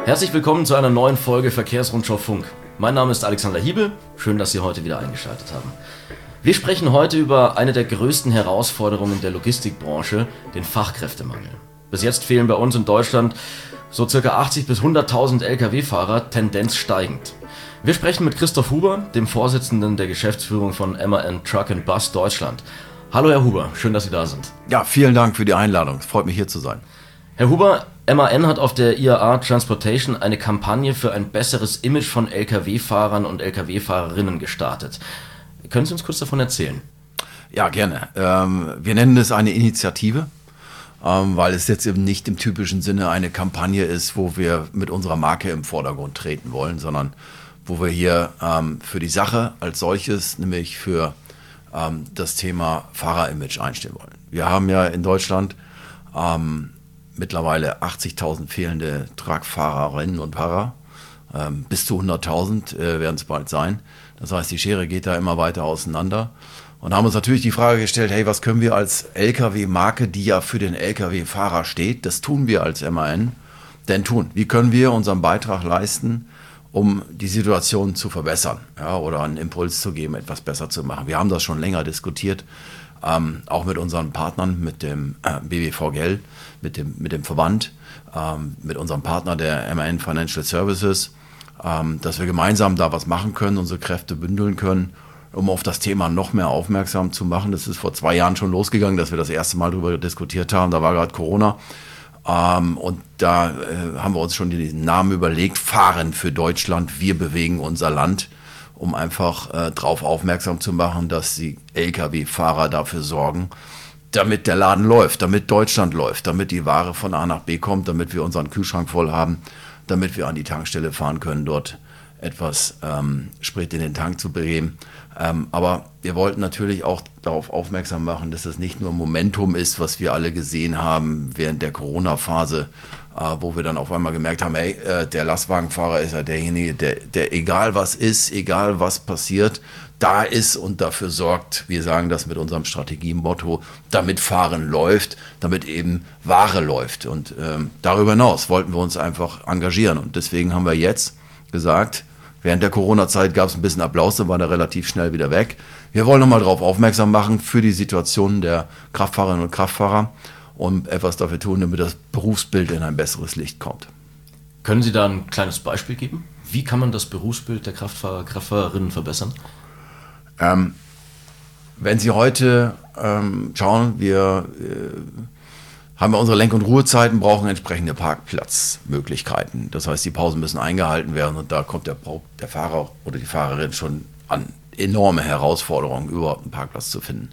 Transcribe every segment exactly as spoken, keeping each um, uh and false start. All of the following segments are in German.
Herzlich willkommen zu einer neuen Folge Verkehrsrundschau Funk. Mein Name ist Alexander Hiebel, schön, dass Sie heute wieder eingeschaltet haben. Wir sprechen heute über eine der größten Herausforderungen der Logistikbranche, den Fachkräftemangel. Bis jetzt fehlen bei uns in Deutschland so circa achtzig bis hunderttausend L K W-Fahrer, Tendenz steigend. Wir sprechen mit Christoph Huber, dem Vorsitzenden der Geschäftsführung von M A N Truck and Bus Deutschland. Hallo Herr Huber, schön, dass Sie da sind. Ja, vielen Dank für die Einladung, es freut mich hier zu sein. Herr Huber, M A N hat auf der I A A Transportation eine Kampagne für ein besseres Image von L K W-Fahrern und L K W-Fahrerinnen gestartet. Können Sie uns kurz davon erzählen? Ja, gerne. Ähm, wir nennen es eine Initiative, ähm, weil es jetzt eben nicht im typischen Sinne eine Kampagne ist, wo wir mit unserer Marke im Vordergrund treten wollen, sondern wo wir hier ähm, für die Sache als solches, nämlich für ähm, das Thema Fahrerimage einstehen wollen. Wir haben ja in Deutschland ähm, mittlerweile achtzigtausend fehlende Truckfahrerinnen und Fahrer. Ähm, bis zu hunderttausend äh, werden es bald sein. Das heißt, die Schere geht da immer weiter auseinander. Und haben uns natürlich die Frage gestellt, hey, was können wir als L K W-Marke, die ja für den L K W-Fahrer steht, das tun wir als M A N, denn tun? Wie können wir unseren Beitrag leisten, um die Situation zu verbessern, ja, oder einen Impuls zu geben, etwas besser zu machen? Wir haben das schon länger diskutiert, ähm, auch mit unseren Partnern, mit dem äh, B W V G E L, mit dem, mit dem Verband, ähm, mit unserem Partner der M A N Financial Services, ähm, dass wir gemeinsam da was machen können, unsere Kräfte bündeln können, um auf das Thema noch mehr aufmerksam zu machen. Das ist vor zwei Jahren schon losgegangen, dass wir das erste Mal darüber diskutiert haben. Da war gerade Corona. Ähm, und da äh, haben wir uns schon den Namen überlegt, Fahren für Deutschland, wir bewegen unser Land, um einfach äh, darauf aufmerksam zu machen, dass die L K W-Fahrer dafür sorgen, damit der Laden läuft, damit Deutschland läuft, damit die Ware von A nach B kommt, damit wir unseren Kühlschrank voll haben, damit wir an die Tankstelle fahren können, dort etwas ähm, Sprit in den Tank zu begeben. Ähm, aber wir wollten natürlich auch darauf aufmerksam machen, dass es nicht nur Momentum ist, was wir alle gesehen haben während der Corona-Phase, äh, wo wir dann auf einmal gemerkt haben, hey, äh, der Lastwagenfahrer ist ja derjenige, der, der egal was ist, egal was passiert, da ist und dafür sorgt, wir sagen das mit unserem Strategiemotto, damit Fahren läuft, damit eben Ware läuft. Und ähm, darüber hinaus wollten wir uns einfach engagieren. Und deswegen haben wir jetzt gesagt, während der Corona-Zeit gab es ein bisschen Applaus, dann war der relativ schnell wieder weg. Wir wollen nochmal darauf aufmerksam machen für die Situation der Kraftfahrerinnen und Kraftfahrer und etwas dafür tun, damit das Berufsbild in ein besseres Licht kommt. Können Sie da ein kleines Beispiel geben? Wie kann man das Berufsbild der Kraftfahrer, Kraftfahrerinnen verbessern? Ähm, wenn Sie heute ähm, schauen, wir äh, haben wir unsere Lenk- und Ruhezeiten, brauchen entsprechende Parkplatzmöglichkeiten. Das heißt, die Pausen müssen eingehalten werden und da kommt der, der Fahrer oder die Fahrerin schon an enorme Herausforderungen, überhaupt einen Parkplatz zu finden.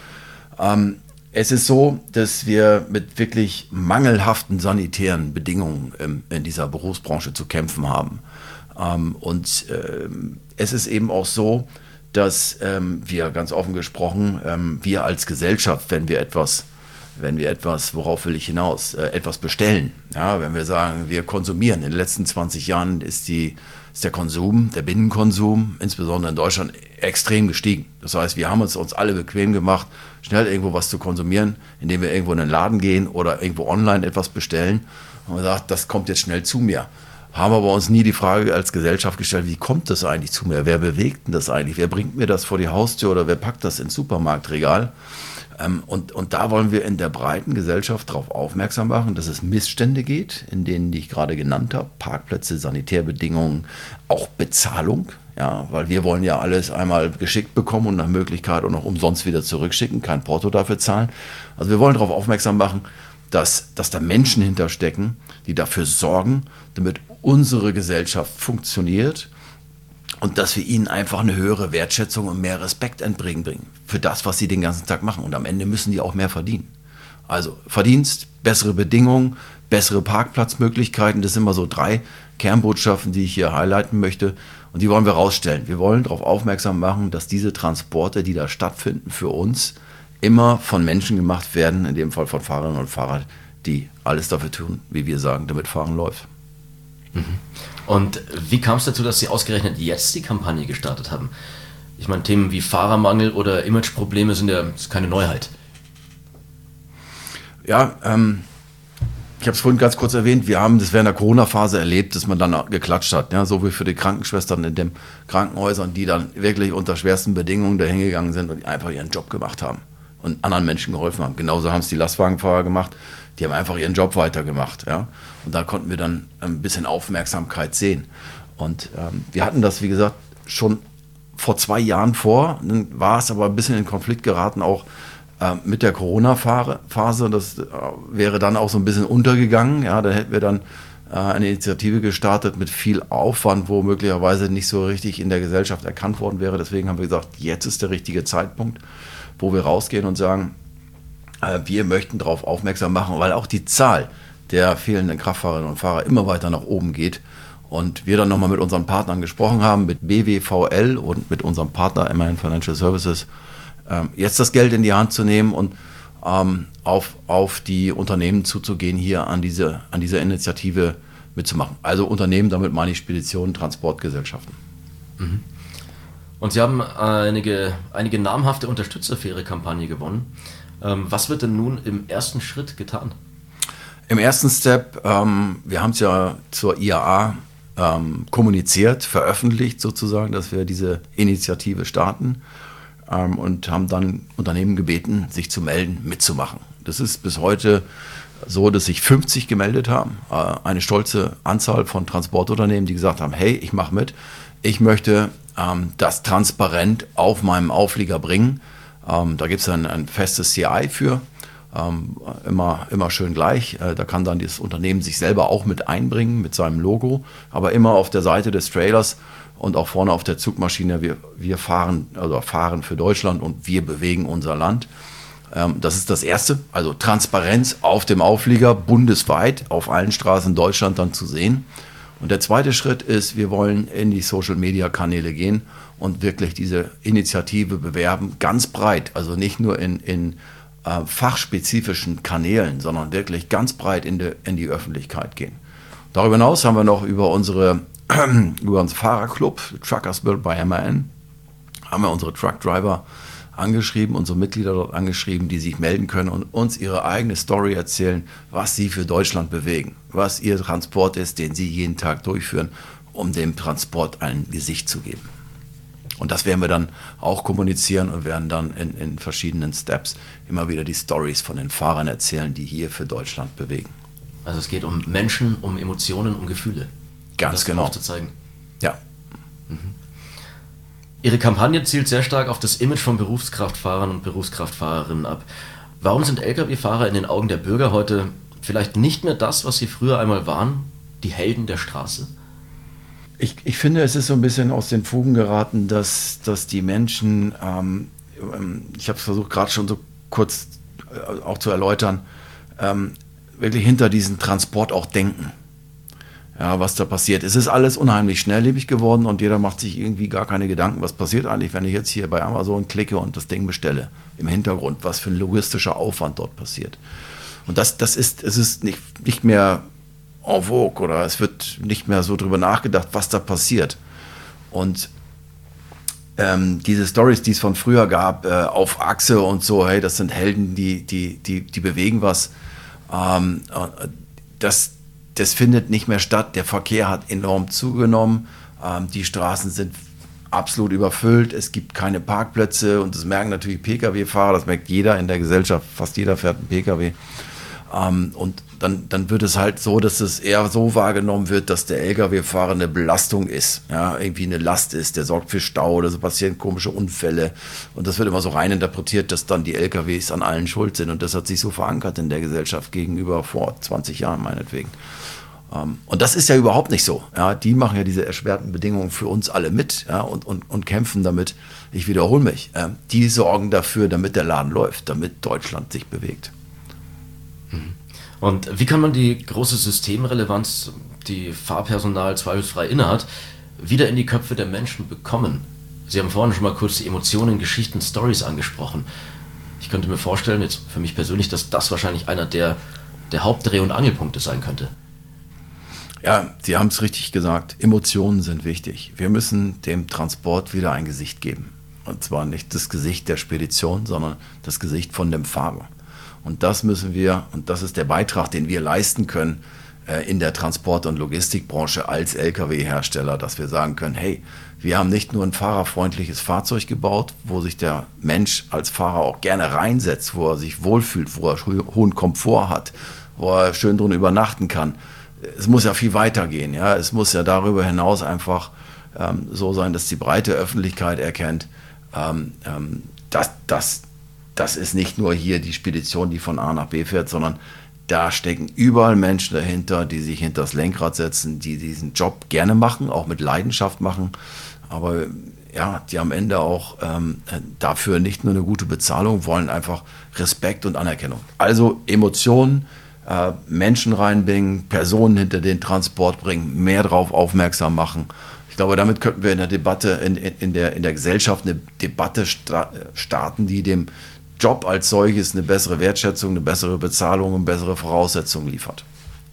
Ähm, es ist so, dass wir mit wirklich mangelhaften sanitären Bedingungen ähm, in dieser Berufsbranche zu kämpfen haben. Ähm, und ähm, es ist eben auch so, dass ähm, wir ganz offen gesprochen, ähm, wir als Gesellschaft, wenn wir etwas, wenn wir etwas, worauf will ich hinaus, äh, etwas bestellen, ja, wenn wir sagen, wir konsumieren, in den letzten zwanzig Jahren ist, die, ist der Konsum, der Binnenkonsum, insbesondere in Deutschland, extrem gestiegen. Das heißt, wir haben es uns alle bequem gemacht, schnell irgendwo was zu konsumieren, indem wir irgendwo in den Laden gehen oder irgendwo online etwas bestellen und man sagt, das kommt jetzt schnell zu mir. Haben aber uns nie die Frage als Gesellschaft gestellt, wie kommt das eigentlich zu mir? Wer bewegt denn das eigentlich? Wer bringt mir das vor die Haustür oder wer packt das ins Supermarktregal? Ähm, und, und da wollen wir in der breiten Gesellschaft darauf aufmerksam machen, dass es Missstände geht, in denen, die ich gerade genannt habe, Parkplätze, Sanitärbedingungen, auch Bezahlung. Ja, weil wir wollen ja alles einmal geschickt bekommen und nach Möglichkeit auch noch umsonst wieder zurückschicken, kein Porto dafür zahlen. Also wir wollen darauf aufmerksam machen, dass, dass da Menschen hinterstecken, die dafür sorgen, damit unsere Gesellschaft funktioniert und dass wir ihnen einfach eine höhere Wertschätzung und mehr Respekt entgegenbringen für das, was sie den ganzen Tag machen. Und am Ende müssen die auch mehr verdienen. Also Verdienst, bessere Bedingungen, bessere Parkplatzmöglichkeiten, das sind immer so drei Kernbotschaften, die ich hier highlighten möchte. Und die wollen wir rausstellen. Wir wollen darauf aufmerksam machen, dass diese Transporte, die da stattfinden, für uns immer von Menschen gemacht werden, in dem Fall von Fahrerinnen und Fahrern, die alles dafür tun, wie wir sagen, damit Fahren läuft. Und wie kam es dazu, dass Sie ausgerechnet jetzt die Kampagne gestartet haben? Ich meine, Themen wie Fahrermangel oder Imageprobleme sind ja keine Neuheit. Ja, ähm, Ich habe es vorhin ganz kurz erwähnt, wir haben das während der Corona-Phase erlebt, dass man dann geklatscht hat. Ja, so wie für die Krankenschwestern in den Krankenhäusern, die dann wirklich unter schwersten Bedingungen dahin gegangen sind und die einfach ihren Job gemacht haben und anderen Menschen geholfen haben. Genauso haben es die Lastwagenfahrer gemacht, die haben einfach ihren Job weitergemacht. Ja? Und da konnten wir dann ein bisschen Aufmerksamkeit sehen. Und ähm, wir hatten das, wie gesagt, schon vor zwei Jahren vor. Dann war es aber ein bisschen in Konflikt geraten, auch äh, mit der Corona-Phase. Das äh, wäre dann auch so ein bisschen untergegangen. Ja? Da hätten wir dann äh, eine Initiative gestartet mit viel Aufwand, wo möglicherweise nicht so richtig in der Gesellschaft erkannt worden wäre. Deswegen haben wir gesagt, jetzt ist der richtige Zeitpunkt, wo wir rausgehen und sagen, äh, wir möchten darauf aufmerksam machen, weil auch die Zahl der fehlenden Kraftfahrerinnen und Fahrer immer weiter nach oben geht. Und wir dann nochmal mit unseren Partnern gesprochen haben, mit B W V L und mit unserem Partner M A N Financial Services, ähm, jetzt das Geld in die Hand zu nehmen und ähm, auf, auf die Unternehmen zuzugehen, hier an diese, an dieser Initiative mitzumachen. Also Unternehmen, damit meine ich Speditionen, Transportgesellschaften. Mhm. Und Sie haben einige, einige namhafte Unterstützer für Ihre Kampagne gewonnen. Ähm, was wird denn nun im ersten Schritt getan? Im ersten Step, ähm, wir haben es ja zur I A A ähm, kommuniziert, veröffentlicht sozusagen, dass wir diese Initiative starten ähm, und haben dann Unternehmen gebeten, sich zu melden, mitzumachen. Das ist bis heute so, dass sich fünfzig gemeldet haben. Äh, eine stolze Anzahl von Transportunternehmen, die gesagt haben, hey, ich mache mit, ich möchte ähm, das transparent auf meinem Auflieger bringen. Ähm, da gibt es ein, ein festes C I für. Ähm, immer, immer schön gleich. Äh, da kann dann das Unternehmen sich selber auch mit einbringen mit seinem Logo, aber immer auf der Seite des Trailers und auch vorne auf der Zugmaschine. Wir, wir fahren, also fahren für Deutschland und wir bewegen unser Land. Ähm, das ist das Erste, also Transparenz auf dem Auflieger bundesweit auf allen Straßen Deutschland dann zu sehen. Und der zweite Schritt ist, wir wollen in die Social-Media-Kanäle gehen und wirklich diese Initiative bewerben, ganz breit, also nicht nur in, in Äh, fachspezifischen Kanälen, sondern wirklich ganz breit in, de, in die Öffentlichkeit gehen. Darüber hinaus haben wir noch über unsere über unseren Fahrerclub Truckers Built by M A N haben wir unsere Truckdriver angeschrieben, unsere Mitglieder dort angeschrieben, die sich melden können und uns ihre eigene Story erzählen, was sie für Deutschland bewegen, was ihr Transport ist, den sie jeden Tag durchführen, um dem Transport ein Gesicht zu geben. Und das werden wir dann auch kommunizieren und werden dann in, in verschiedenen Steps immer wieder die Stories von den Fahrern erzählen, die hier für Deutschland bewegen. Also es geht um Menschen, um Emotionen, um Gefühle. Ganz das genau. Aufzuzeigen. Ja. Mhm. Ihre Kampagne zielt sehr stark auf das Image von Berufskraftfahrern und Berufskraftfahrerinnen ab. Warum sind L K W-Fahrer in den Augen der Bürger heute vielleicht nicht mehr das, was sie früher einmal waren, die Helden der Straße? Ich, ich finde, es ist so ein bisschen aus den Fugen geraten, dass, dass die Menschen, ähm, ich habe es versucht gerade schon so kurz äh, auch zu erläutern, ähm, wirklich hinter diesen Transport auch denken, ja, was da passiert. Es ist alles unheimlich schnelllebig geworden und jeder macht sich irgendwie gar keine Gedanken, was passiert eigentlich, wenn ich jetzt hier bei Amazon klicke und das Ding bestelle, im Hintergrund, was für ein logistischer Aufwand dort passiert. Und das, das ist, es ist nicht, nicht mehr en vogue oder es wird nicht mehr so drüber nachgedacht, was da passiert. Und ähm, diese Stories, die es von früher gab, äh, auf Achse und so, hey, das sind Helden, die, die, die, die bewegen was, ähm, das, das findet nicht mehr statt. Der Verkehr hat enorm zugenommen, ähm, die Straßen sind absolut überfüllt, es gibt keine Parkplätze und das merken natürlich P K W-Fahrer, das merkt jeder in der Gesellschaft, fast jeder fährt einen P K W. Ähm, und dann, dann wird es halt so, dass es eher so wahrgenommen wird, dass der L K W-Fahrer eine Belastung ist, ja, irgendwie eine Last ist, der sorgt für Stau oder so passieren komische Unfälle und das wird immer so rein interpretiert, dass dann die L K Ws an allen schuld sind und das hat sich so verankert in der Gesellschaft gegenüber vor zwanzig Jahren meinetwegen. Ähm, und das ist ja überhaupt nicht so, ja, die machen ja diese erschwerten Bedingungen für uns alle mit, ja, und, und, und kämpfen damit, ich wiederhole mich, äh, die sorgen dafür, damit der Laden läuft, damit Deutschland sich bewegt. Und wie kann man die große Systemrelevanz, die Fahrpersonal zweifelsfrei innehat, wieder in die Köpfe der Menschen bekommen? Sie haben vorhin schon mal kurz die Emotionen, Geschichten, Stories angesprochen. Ich könnte mir vorstellen, jetzt für mich persönlich, dass das wahrscheinlich einer der, der Hauptdreh- und Angelpunkte sein könnte. Ja, Sie haben es richtig gesagt. Emotionen sind wichtig. Wir müssen dem Transport wieder ein Gesicht geben. Und zwar nicht das Gesicht der Spedition, sondern das Gesicht von dem Fahrer. Und das müssen wir, und das ist der Beitrag, den wir leisten können äh, in der Transport- und Logistikbranche als L K W-Hersteller, dass wir sagen können, hey, wir haben nicht nur ein fahrerfreundliches Fahrzeug gebaut, wo sich der Mensch als Fahrer auch gerne reinsetzt, wo er sich wohlfühlt, wo er hohen Komfort hat, wo er schön drin übernachten kann. Es muss ja viel weitergehen. Ja? Es muss ja darüber hinaus einfach ähm, so sein, dass die breite Öffentlichkeit erkennt, ähm, ähm, dass das das ist nicht nur hier die Spedition, die von A nach B fährt, sondern da stecken überall Menschen dahinter, die sich hinter das Lenkrad setzen, die diesen Job gerne machen, auch mit Leidenschaft machen, aber ja, die am Ende auch ähm, dafür nicht nur eine gute Bezahlung wollen, einfach Respekt und Anerkennung. Also Emotionen, äh, Menschen reinbringen, Personen hinter den Transport bringen, mehr darauf aufmerksam machen. Ich glaube, damit könnten wir in der Debatte, in, in, der, in der Gesellschaft eine Debatte sta- starten, die dem Job als solches eine bessere Wertschätzung, eine bessere Bezahlung und bessere Voraussetzungen liefert.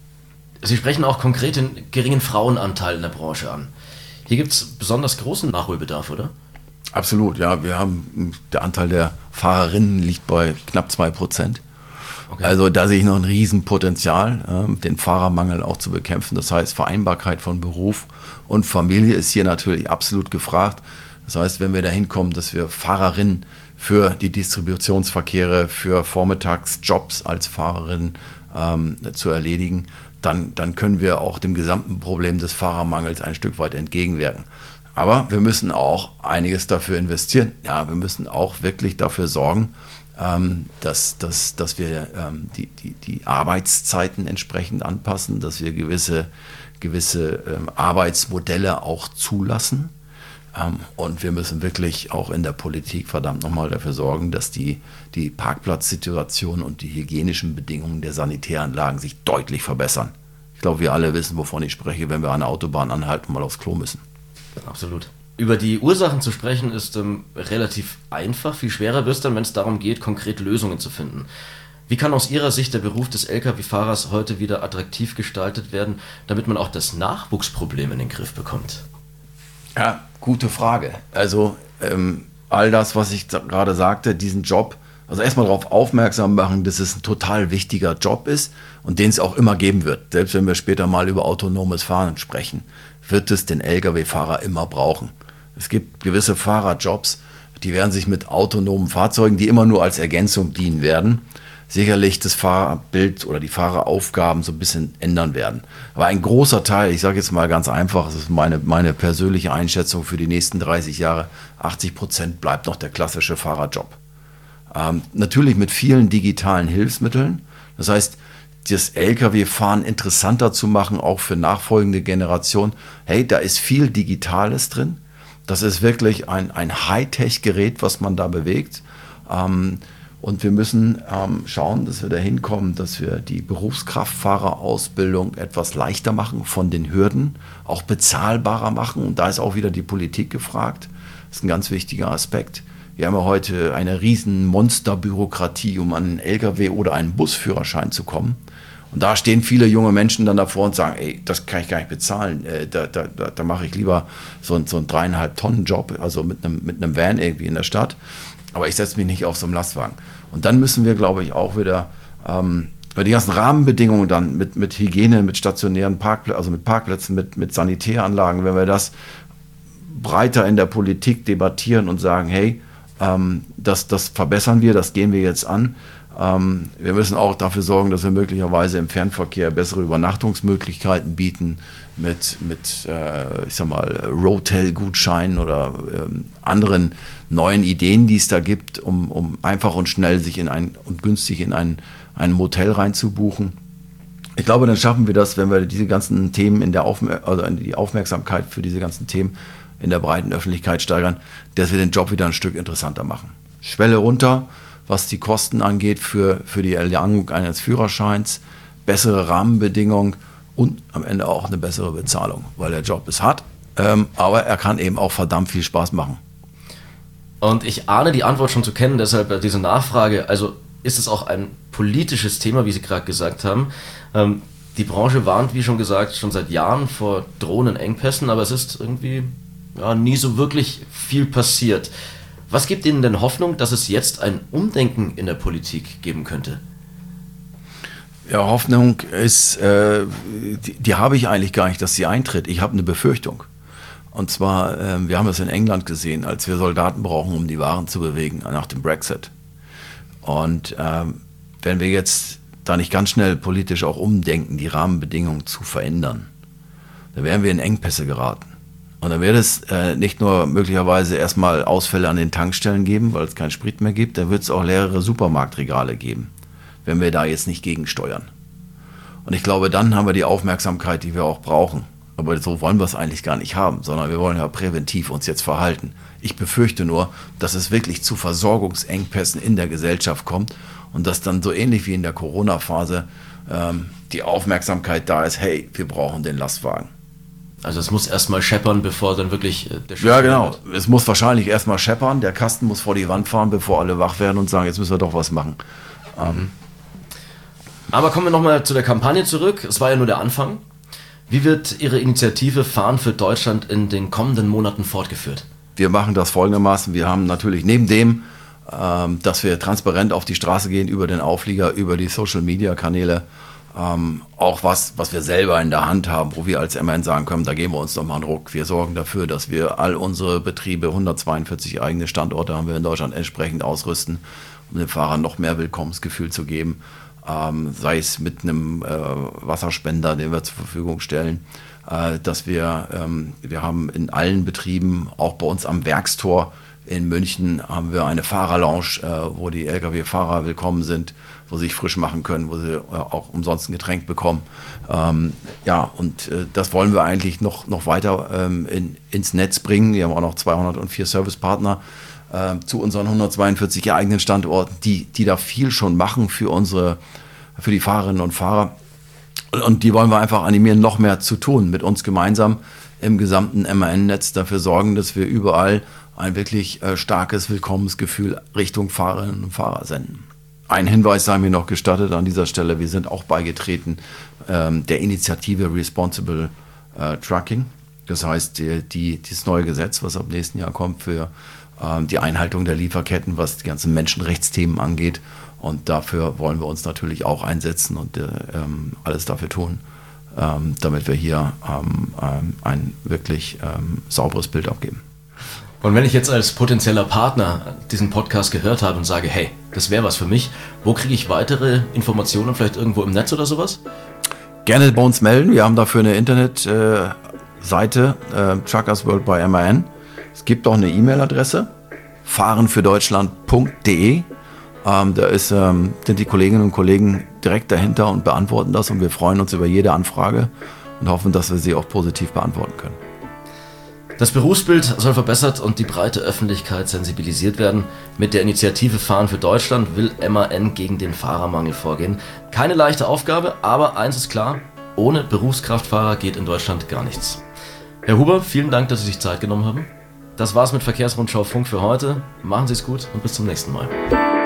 Sie sprechen auch konkret den geringen Frauenanteil in der Branche an. Hier gibt es besonders großen Nachholbedarf, oder? Absolut, ja. Wir haben, der Anteil der Fahrerinnen liegt bei knapp zwei Prozent. Okay. Also da sehe ich noch ein Riesenpotenzial, äh, den Fahrermangel auch zu bekämpfen. Das heißt, Vereinbarkeit von Beruf und Familie ist hier natürlich absolut gefragt. Das heißt, wenn wir dahin kommen, dass wir Fahrerinnen für die Distributionsverkehre, für Vormittagsjobs als Fahrerin ähm, zu erledigen, dann, dann können wir auch dem gesamten Problem des Fahrermangels ein Stück weit entgegenwirken. Aber wir müssen auch einiges dafür investieren. Ja, wir müssen auch wirklich dafür sorgen, ähm, dass, dass, dass wir ähm, die, die, die Arbeitszeiten entsprechend anpassen, dass wir gewisse, gewisse ähm, Arbeitsmodelle auch zulassen. Um, und wir müssen wirklich auch in der Politik verdammt nochmal dafür sorgen, dass die, die Parkplatzsituation und die hygienischen Bedingungen der Sanitäranlagen sich deutlich verbessern. Ich glaube, wir alle wissen, wovon ich spreche, wenn wir an der Autobahn anhalten und mal aufs Klo müssen. Absolut. Über die Ursachen zu sprechen ist ähm, relativ einfach. Viel schwerer wird es dann, wenn es darum geht, konkret Lösungen zu finden. Wie kann aus Ihrer Sicht der Beruf des L K W-Fahrers heute wieder attraktiv gestaltet werden, damit man auch das Nachwuchsproblem in den Griff bekommt? Ja, gute Frage. Also ähm, all das, was ich da gerade sagte, diesen Job, also erstmal darauf aufmerksam machen, dass es ein total wichtiger Job ist und den es auch immer geben wird. Selbst wenn wir später mal über autonomes Fahren sprechen, wird es den L K W-Fahrer immer brauchen. Es gibt gewisse Fahrerjobs, die werden sich mit autonomen Fahrzeugen, die immer nur als Ergänzung dienen werden, sicherlich das Fahrerbild oder die Fahreraufgaben so ein bisschen ändern werden. Aber ein großer Teil, ich sage jetzt mal ganz einfach, das ist meine, meine persönliche Einschätzung für die nächsten dreißig Jahre, achtzig Prozent bleibt noch der klassische Fahrerjob. Ähm, natürlich mit vielen digitalen Hilfsmitteln. Das heißt, das L K W-Fahren interessanter zu machen, auch für nachfolgende Generationen. Hey, da ist viel Digitales drin. Das ist wirklich ein, ein Hightech-Gerät, was man da bewegt. Ähm, Und wir müssen ähm, schauen, dass wir dahin kommen, dass wir die Berufskraftfahrerausbildung etwas leichter machen von den Hürden, auch bezahlbarer machen. Und da ist auch wieder die Politik gefragt. Das ist ein ganz wichtiger Aspekt. Wir haben ja heute eine riesen Monsterbürokratie, um an einen L K W oder einen Busführerschein zu kommen. Und da stehen viele junge Menschen dann davor und sagen, ey, das kann ich gar nicht bezahlen. Äh, da, da, da, da mache ich lieber so, einen- so einen dreieinhalb Tonnen Job, also mit einem, mit einem Van irgendwie in der Stadt. Aber ich setze mich nicht auf so einen Lastwagen. Und dann müssen wir, glaube ich, auch wieder ähm, über die ganzen Rahmenbedingungen dann mit, mit Hygiene, mit stationären Parkplätzen, also mit Parkplätzen, mit, mit Sanitäranlagen, wenn wir das breiter in der Politik debattieren und sagen, hey, ähm, das, das verbessern wir, das gehen wir jetzt an. Ähm, wir müssen auch dafür sorgen, dass wir möglicherweise im Fernverkehr bessere Übernachtungsmöglichkeiten bieten mit, mit äh, ich sag mal, Rotel-Gutscheinen oder ähm, anderen neuen Ideen, die es da gibt, um, um einfach und schnell sich in ein und günstig in ein, ein Motel reinzubuchen. Ich glaube, dann schaffen wir das, wenn wir diese ganzen Themen in der Aufmer- also die Aufmerksamkeit für diese ganzen Themen in der breiten Öffentlichkeit steigern, dass wir den Job wieder ein Stück interessanter machen. Schwelle runter, was die Kosten angeht für, für die Erlangung eines Führerscheins, bessere Rahmenbedingungen und am Ende auch eine bessere Bezahlung, weil der Job ist hart, ähm, aber er kann eben auch verdammt viel Spaß machen. Und ich ahne die Antwort schon zu kennen, deshalb diese Nachfrage. Also ist es auch ein politisches Thema, wie Sie gerade gesagt haben. Ähm, die Branche warnt, wie schon gesagt, schon seit Jahren vor drohenden Engpässen, aber es ist irgendwie ja, nie so wirklich viel passiert. Was gibt Ihnen denn Hoffnung, dass es jetzt ein Umdenken in der Politik geben könnte? Ja, Hoffnung ist, äh, die, die habe ich eigentlich gar nicht, dass sie eintritt. Ich habe eine Befürchtung. Und zwar, äh, wir haben das in England gesehen, als wir Soldaten brauchen, um die Waren zu bewegen nach dem Brexit. Und ähm, wenn wir jetzt da nicht ganz schnell politisch auch umdenken, die Rahmenbedingungen zu verändern, dann werden wir in Engpässe geraten. Und dann wird es äh, nicht nur möglicherweise erstmal Ausfälle an den Tankstellen geben, weil es keinen Sprit mehr gibt, dann wird es auch leere Supermarktregale geben, wenn wir da jetzt nicht gegensteuern. Und ich glaube, dann haben wir die Aufmerksamkeit, die wir auch brauchen. Aber so wollen wir es eigentlich gar nicht haben, sondern wir wollen ja präventiv uns jetzt verhalten. Ich befürchte nur, dass es wirklich zu Versorgungsengpässen in der Gesellschaft kommt und dass dann so ähnlich wie in der Corona-Phase ähm, die Aufmerksamkeit da ist, hey, wir brauchen den Lastwagen. Also es muss erstmal scheppern, bevor dann wirklich äh, der Schuss Ja, genau. wird. Es muss wahrscheinlich erstmal scheppern, der Kasten muss vor die Wand fahren, bevor alle wach werden und sagen, jetzt müssen wir doch was machen. Ähm, Aber kommen wir nochmal zu der Kampagne zurück. Es war ja nur der Anfang. Wie wird Ihre Initiative Fahren für Deutschland in den kommenden Monaten fortgeführt? Wir machen das folgendermaßen. Wir haben natürlich neben dem, ähm, dass wir transparent auf die Straße gehen, über den Auflieger, über die Social-Media-Kanäle, ähm, auch was, was wir selber in der Hand haben, wo wir als M A N sagen können, da geben wir uns nochmal einen Ruck. Wir sorgen dafür, dass wir all unsere Betriebe, hundertzweiundvierzig eigene Standorte haben wir in Deutschland, entsprechend ausrüsten, um den Fahrern noch mehr Willkommensgefühl zu geben. Ähm, sei es mit einem äh, Wasserspender, den wir zur Verfügung stellen, äh, dass wir, ähm, wir haben in allen Betrieben, auch bei uns am Werkstor in München, haben wir eine Fahrerlounge, äh, wo die L K W-Fahrer willkommen sind, wo sie sich frisch machen können, wo sie äh, auch umsonst ein Getränk bekommen. Ähm, ja, und äh, das wollen wir eigentlich noch, noch weiter ähm, in, ins Netz bringen. Wir haben auch noch zweihundertvier Servicepartner äh, zu unseren hundertzweiundvierzig eigenen Standorten, die, die da viel schon machen für unsere, für die Fahrerinnen und Fahrer. Und die wollen wir einfach animieren, noch mehr zu tun, mit uns gemeinsam im gesamten M A N-Netz dafür sorgen, dass wir überall ein wirklich äh, starkes Willkommensgefühl Richtung Fahrerinnen und Fahrer senden. Ein Hinweis sei mir noch gestattet an dieser Stelle, wir sind auch beigetreten ähm, der Initiative Responsible äh, Trucking. Das heißt, die, die, dieses neue Gesetz, was ab nächsten Jahr kommt für ähm, die Einhaltung der Lieferketten, was die ganzen Menschenrechtsthemen angeht. Und dafür wollen wir uns natürlich auch einsetzen und äh, ähm, alles dafür tun, ähm, damit wir hier ähm, ähm, ein wirklich ähm, sauberes Bild abgeben. Und wenn ich jetzt als potenzieller Partner diesen Podcast gehört habe und sage, hey, das wäre was für mich, wo kriege ich weitere Informationen, vielleicht irgendwo im Netz oder sowas? Gerne bei uns melden. Wir haben dafür eine Internetseite, äh, äh, Truckers World by M A N. Es gibt auch eine E-Mail-Adresse, fahrenfürdeutschland punkt de. Ähm, da ist, ähm, sind die Kolleginnen und Kollegen direkt dahinter und beantworten das. Und wir freuen uns über jede Anfrage und hoffen, dass wir sie auch positiv beantworten können. Das Berufsbild soll verbessert und die breite Öffentlichkeit sensibilisiert werden. Mit der Initiative Fahren für Deutschland will M A N gegen den Fahrermangel vorgehen. Keine leichte Aufgabe, aber eins ist klar, ohne Berufskraftfahrer geht in Deutschland gar nichts. Herr Huber, vielen Dank, dass Sie sich Zeit genommen haben. Das war's mit Verkehrsrundschau Funk für heute. Machen Sie es gut und bis zum nächsten Mal.